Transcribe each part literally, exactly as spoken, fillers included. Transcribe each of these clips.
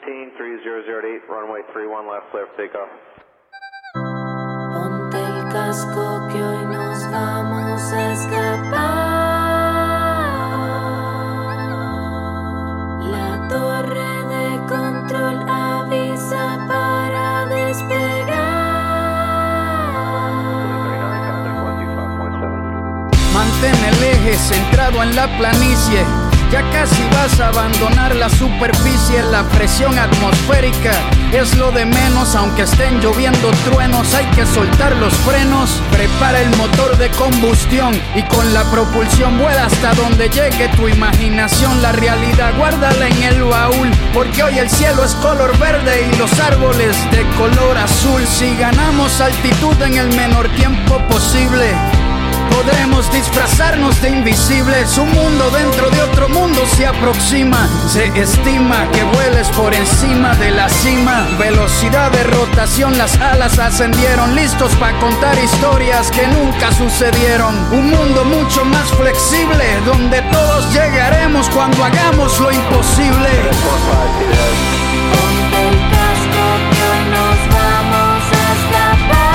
eighteen, three zero zero eight, runway three one left, clear for takeoff. Ponte el casco que hoy nos vamos a escapar. La torre de control avisa para despegar. Mantén el eje centrado en la planicie. Ya casi vas a abandonar la superficie. La presión atmosférica es lo de menos. Aunque estén lloviendo truenos, hay que soltar los frenos. Prepara el motor de combustión y con la propulsión vuela hasta donde llegue tu imaginación. La realidad guárdala en el baúl, porque hoy el cielo es color verde y los árboles de color azul. Si ganamos altitud en el menor tiempo posible, podremos disfrazarnos de invisibles. Un mundo dentro de otro mundo se aproxima. Se estima que vueles por encima de la cima. Velocidad de rotación, las alas ascendieron. Listos para contar historias que nunca sucedieron. Un mundo mucho más flexible, donde todos llegaremos cuando hagamos lo imposible. Ponte el casco que hoy nos vamos a escapar.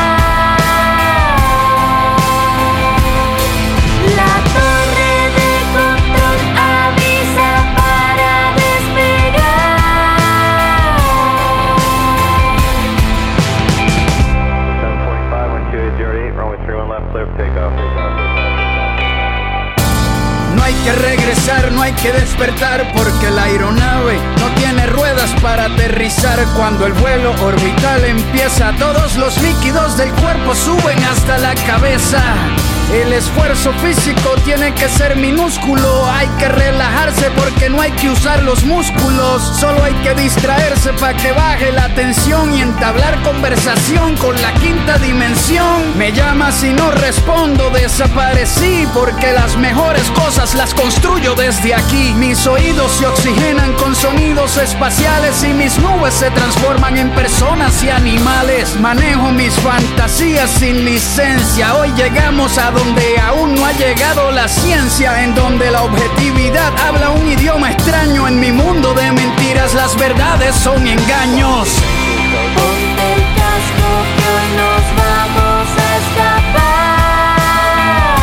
No hay que regresar, no hay que despertar, porque la aeronave no tiene ruedas para aterrizar. Cuando el vuelo orbital empieza, todos los líquidos del cuerpo suben hasta la cabeza. El esfuerzo físico tiene que ser minúsculo. Hay que relajarse porque no hay que usar los músculos. Solo hay que distraerse para que baje la tensión y entablar conversación con la quinta dimensión. Me llamas y no respondo, desaparecí, porque las mejores cosas las construyo desde aquí. Mis oídos se oxigenan con sonidos espaciales y mis nubes se transforman en personas y animales. Manejo mis fantasías sin licencia. Hoy llegamos a donde aún no ha llegado la ciencia, en donde la objetividad habla un idioma extraño. En mi mundo de mentiras las verdades son engaños. Ponte el casco que hoy nos vamos a escapar.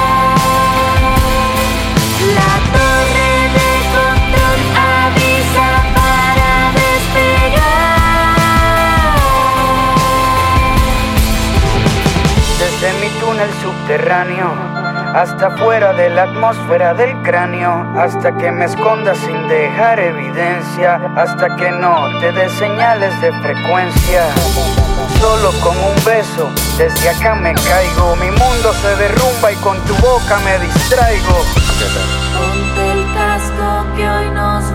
La torre de control avisa para despegar. Desde mi túnel subterráneo hasta fuera de la atmósfera del cráneo, hasta que me esconda sin dejar evidencia, hasta que no te dé señales de frecuencia. Solo con un beso, desde acá me caigo. Mi mundo se derrumba y con tu boca me distraigo. Ponte el casco que hoy nos